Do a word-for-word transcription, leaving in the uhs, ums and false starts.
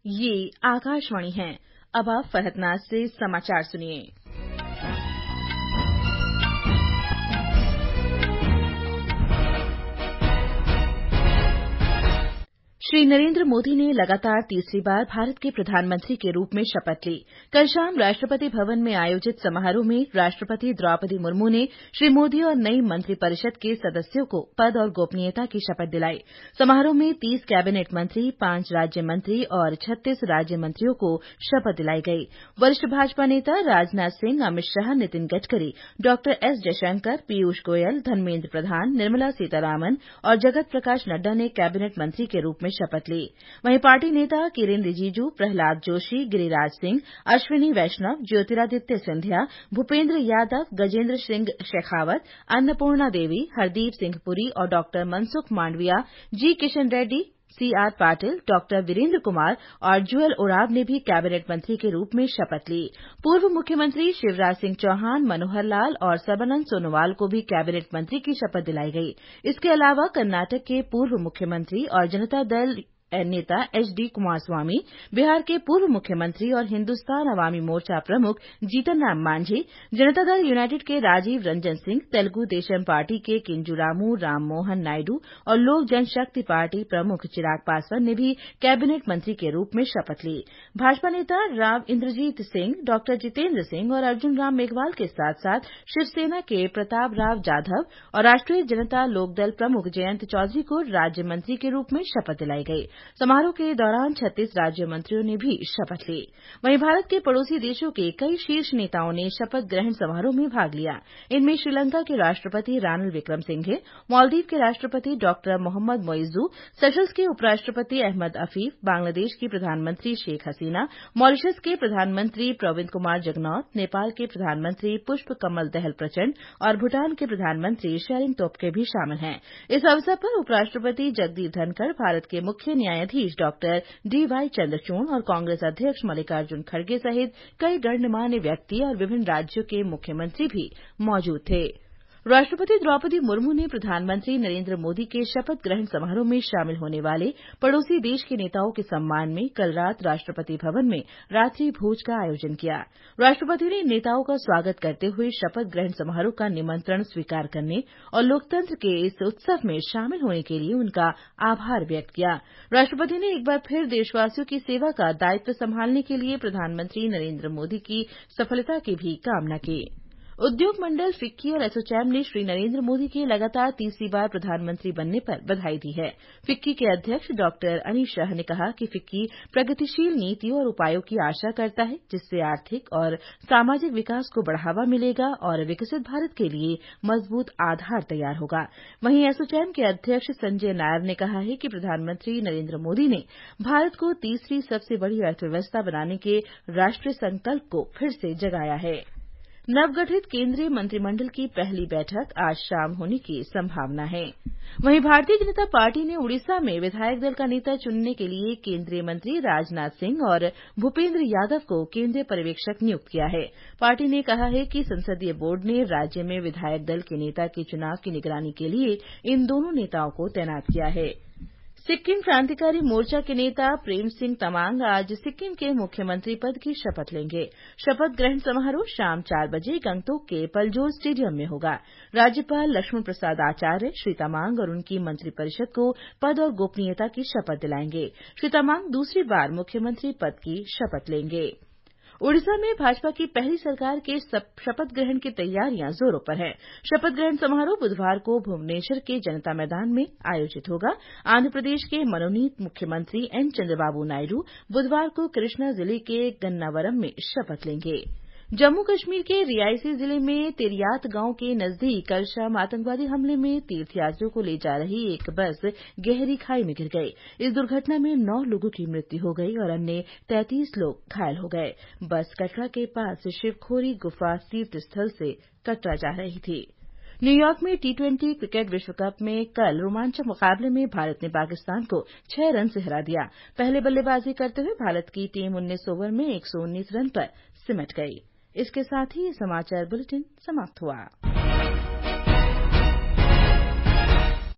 ये आकाशवाणी है। अब आप फहतनाज से समाचार सुनिए। श्री नरेंद्र मोदी ने लगातार तीसरी बार भारत के प्रधानमंत्री के रूप में शपथ ली। कल शाम राष्ट्रपति भवन में आयोजित समारोह में राष्ट्रपति द्रौपदी मुर्मू ने श्री मोदी और नई मंत्रिपरिषद के सदस्यों को पद और गोपनीयता की शपथ दिलाई। समारोह में तीस कैबिनेट मंत्री, पांच राज्य मंत्री और छत्तीस राज्य मंत्रियों को शपथ दिलाई गई। वरिष्ठ भाजपा नेता राजनाथ सिंह, अमित शाह, नितिन गडकरी, डॉक्टर एस जयशंकर, पीयूष गोयल, धर्मेन्द्र प्रधान, निर्मला सीतारामन और जगत प्रकाश नड्डा ने कैबिनेट मंत्री के रूप में शपथ ली। वहीं पार्टी नेता किरेन रिजिजू, प्रहलाद जोशी, गिरिराज सिंह, अश्विनी वैष्णव, ज्योतिरादित्य सिंधिया, भूपेन्द्र यादव, गजेन्द्र सिंह शेखावत, अन्नपूर्णा देवी, हरदीप सिंह पुरी और doctor Mansukh Mandaviya, G Kishan Reddy, C R Patil, doctor Virendra Kumar और जुएल ओराव ने भी कैबिनेट मंत्री के रूप में शपथ ली। पूर्व मुख्यमंत्री शिवराज सिंह चौहान, मनोहर लाल और सर्बानंद सोनोवाल को भी कैबिनेट मंत्री की शपथ दिलाई गई। इसके अलावा कर्नाटक के पूर्व मुख्यमंत्री और जनता दल नेता एच डी कुमारस्वामी, बिहार के पूर्व मुख्यमंत्री और हिन्दुस्तान अवामी मोर्चा प्रमुख जीतन राम मांझी, जनता दल यूनाइटेड के राजीव रंजन सिंह, तेलुगु देशम पार्टी के किंजूरामू राम मोहन नायडू और लोक जनशक्ति पार्टी प्रमुख चिराग पासवान ने भी कैबिनेट मंत्री के रूप में शपथ ली। भाजपा नेता राव इंद्रजीत सिंह, डॉक्टर जितेंद्र सिंह और अर्जुन राम मेघवाल के साथ साथ शिवसेना के प्रताप राव जाधव और राष्ट्रीय जनता लोकदल प्रमुख जयंत चौधरी को राज्य मंत्री के रूप में शपथ दिलाई गई। समारोह के दौरान छत्तीस राज्य मंत्रियों ने भी शपथ ली। वहीं भारत के पड़ोसी देशों के कई शीर्ष नेताओं ने शपथ ग्रहण समारोह में भाग लिया। इनमें श्रीलंका के राष्ट्रपति रानिल विक्रमसिंघे, मालदीव के राष्ट्रपति डॉक्टर मोहम्मद मोइजू, सेशल्स के उपराष्ट्रपति अहमद अफीफ, बांग्लादेश की प्रधानमंत्री शेख हसीना, मॉरिशस के प्रधानमंत्री प्रविंद कुमार जगनॉथ, नेपाल के प्रधानमंत्री पुष्प कमल दहल प्रचंड और भूटान के प्रधानमंत्री शेरिंग तोब्गे भी शामिल हैं। इस अवसर पर उपराष्ट्रपति जगदीप धनखड़, भारत के मुख्य न्यायाधीश डॉक्टर डी वाई चंद्रचूड़ और कांग्रेस अध्यक्ष मल्लिकार्जुन खड़गे सहित कई गणमान्य व्यक्ति और विभिन्न राज्यों के मुख्यमंत्री भी मौजूद थे। राष्ट्रपति द्रौपदी मुर्मू ने प्रधानमंत्री नरेंद्र मोदी के शपथ ग्रहण समारोह में शामिल होने वाले पड़ोसी देश के नेताओं के सम्मान में कल रात राष्ट्रपति भवन में रात्रि भोज का आयोजन किया। राष्ट्रपति ने नेताओं का स्वागत करते हुए शपथ ग्रहण समारोह का निमंत्रण स्वीकार करने और लोकतंत्र के इस उत्सव में शामिल होने के लिए उनका आभार व्यक्त किया। राष्ट्रपति ने एक बार फिर देशवासियों की सेवा का दायित्व संभालने के लिए प्रधानमंत्री नरेंद्र मोदी की सफलता की भी कामना की। उद्योग मंडल फिक्की और एसोचैम ने श्री नरेंद्र मोदी के लगातार तीसरी बार प्रधानमंत्री बनने पर बधाई दी है। फिक्की के अध्यक्ष डॉक्टर अनिल शाह ने कहा कि फिक्की प्रगतिशील नीतियों और उपायों की आशा करता है, जिससे आर्थिक और सामाजिक विकास को बढ़ावा मिलेगा और विकसित भारत के लिए मजबूत आधार तैयार होगा। वहीं एसोचैम के अध्यक्ष संजय नायर ने कहा है कि प्रधानमंत्री नरेंद्र मोदी ने भारत को तीसरी सबसे बड़ी अर्थव्यवस्था बनाने के राष्ट्रीय संकल्प को फिर से जगाया है। नवगठित केंद्रीय मंत्रिमंडल की पहली बैठक आज शाम होने की संभावना है। वहीं भारतीय जनता पार्टी ने उड़ीसा में विधायक दल का नेता चुनने के लिए केंद्रीय मंत्री राजनाथ सिंह और भूपेन्द्र यादव को केंद्रीय पर्यवेक्षक नियुक्त किया है। पार्टी ने कहा है कि संसदीय बोर्ड ने राज्य में विधायक दल के नेता के चुनाव की निगरानी के लिए इन दोनों नेताओं को तैनात किया है। सिक्किम क्रांतिकारी मोर्चा के नेता प्रेम सिंह तमांग आज सिक्किम के मुख्यमंत्री पद की शपथ लेंगे। शपथ ग्रहण समारोह शाम चार बजे गंगटोक के पलजोर स्टेडियम में होगा। राज्यपाल लक्ष्मण प्रसाद आचार्य श्री तमांग और उनकी मंत्रिपरिषद को पद और गोपनीयता की शपथ दिलाएंगे। श्री तमांग दूसरी बार मुख्यमंत्री पद की शपथ लेंगे। ओडिशा में भाजपा की पहली सरकार के शपथ ग्रहण की तैयारियां जोरों पर है। शपथ ग्रहण समारोह बुधवार को भुवनेश्वर के जनता मैदान में आयोजित होगा। आंध्र प्रदेश के मनोनीत मुख्यमंत्री एन चंद्रबाबू नायडू बुधवार को कृष्णा जिले के गन्नावरम में शपथ लेंगे। जम्मू कश्मीर के रियासी जिले में तिरियात गांव के नजदीक कल शाम आतंकवादी हमले में तीर्थयात्रियों को ले जा रही एक बस गहरी खाई में गिर गई। इस दुर्घटना में नौ लोगों की मृत्यु हो गई और अन्य तैंतीस लोग घायल हो गए। बस कटरा के पास शिवखोरी गुफा तीर्थ स्थल से कटरा जा रही थी। न्यूयॉर्क में टी ट्वेंटी क्रिकेट विश्व कप में कल रोमांचक मुकाबले में भारत ने पाकिस्तान को छह रन से हरा दिया। पहले बल्लेबाजी करते हुए भारत की टीम उन्नीस ओवर में एक सौ उन्नीस रन पर सिमट गई। इसके साथ ही समाचार बुलेटिन समाप्त हुआ।